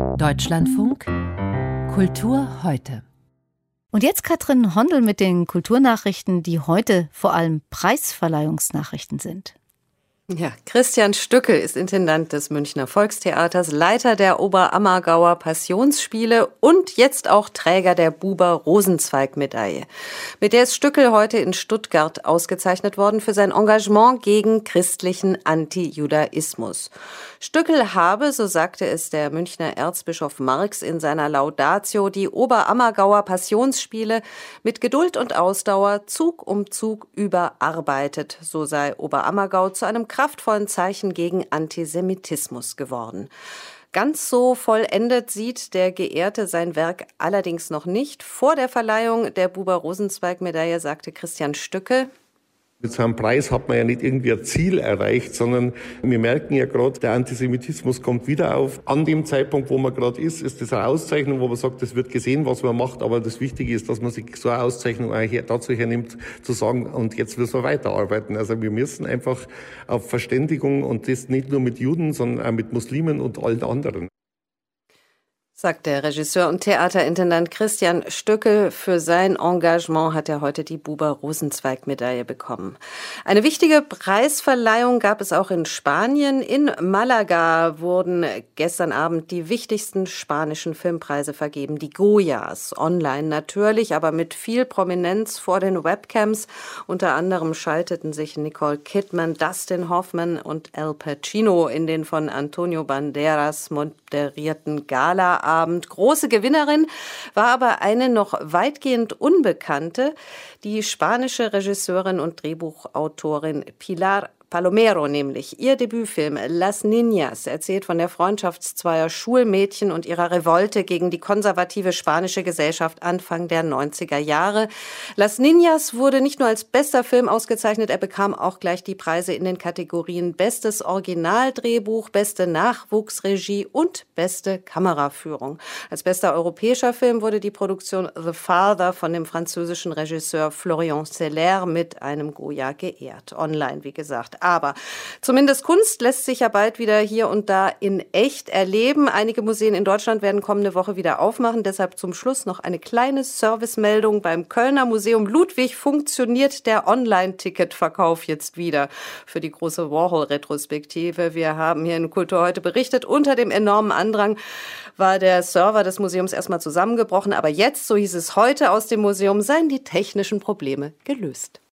Deutschlandfunk Kultur heute. Und jetzt Katrin Hondel mit den Kulturnachrichten, die heute vor allem Preisverleihungsnachrichten sind. Ja, Christian Stückel ist Intendant des Münchner Volkstheaters, Leiter der Oberammergauer Passionsspiele und jetzt auch Träger der Buber-Rosenzweig-Medaille. Mit der ist Stückel heute in Stuttgart ausgezeichnet worden für sein Engagement gegen christlichen Antijudaismus. Stückel habe, so sagte es der Münchner Erzbischof Marx in seiner Laudatio, die Oberammergauer Passionsspiele mit Geduld und Ausdauer Zug um Zug überarbeitet. So sei Oberammergau zu einem kraftvollen Zeichen gegen Antisemitismus geworden. Ganz so vollendet sieht der Geehrte sein Werk allerdings noch nicht. Vor der Verleihung der Buber-Rosenzweig-Medaille sagte Christian Stückel: Mit so einem Preis hat man ja nicht irgendwie ein Ziel erreicht, sondern wir merken ja gerade, der Antisemitismus kommt wieder auf. An dem Zeitpunkt, wo man gerade ist das eine Auszeichnung, wo man sagt, es wird gesehen, was man macht, aber das Wichtige ist, dass man sich so eine Auszeichnung dazu hernimmt, zu sagen, und jetzt müssen wir weiterarbeiten. Also wir müssen einfach auf Verständigung, und das nicht nur mit Juden, sondern auch mit Muslimen und allen anderen. Sagt der Regisseur und Theaterintendant Christian Stückel. Für sein Engagement hat er heute die Buber-Rosenzweig-Medaille bekommen. Eine wichtige Preisverleihung gab es auch in Spanien. In Malaga wurden gestern Abend die wichtigsten spanischen Filmpreise vergeben. Die Goyas, online natürlich, aber mit viel Prominenz vor den Webcams. Unter anderem schalteten sich Nicole Kidman, Dustin Hoffman und Al Pacino in den von Antonio Banderas moderierten Gala-Abend. Große Gewinnerin war aber eine noch weitgehend Unbekannte, die spanische Regisseurin und Drehbuchautorin Pilar Palomero nämlich. Ihr Debütfilm Las Niñas erzählt von der Freundschaft zweier Schulmädchen und ihrer Revolte gegen die konservative spanische Gesellschaft Anfang der 90er Jahre. Las Niñas wurde nicht nur als bester Film ausgezeichnet, er bekam auch gleich die Preise in den Kategorien Bestes Originaldrehbuch, Beste Nachwuchsregie und Beste Kameraführung. Als bester europäischer Film wurde die Produktion The Father von dem französischen Regisseur Florian Zeller mit einem Goya geehrt. Online, wie gesagt. Aber zumindest Kunst lässt sich ja bald wieder hier und da in echt erleben. Einige Museen in Deutschland werden kommende Woche wieder aufmachen. Deshalb zum Schluss noch eine kleine Servicemeldung. Beim Kölner Museum Ludwig funktioniert der Online-Ticketverkauf jetzt wieder für die große Warhol-Retrospektive. Wir haben hier in Kultur heute berichtet, unter dem enormen Andrang war der Server des Museums erstmal zusammengebrochen. Aber jetzt, so hieß es heute aus dem Museum, seien die technischen Probleme gelöst.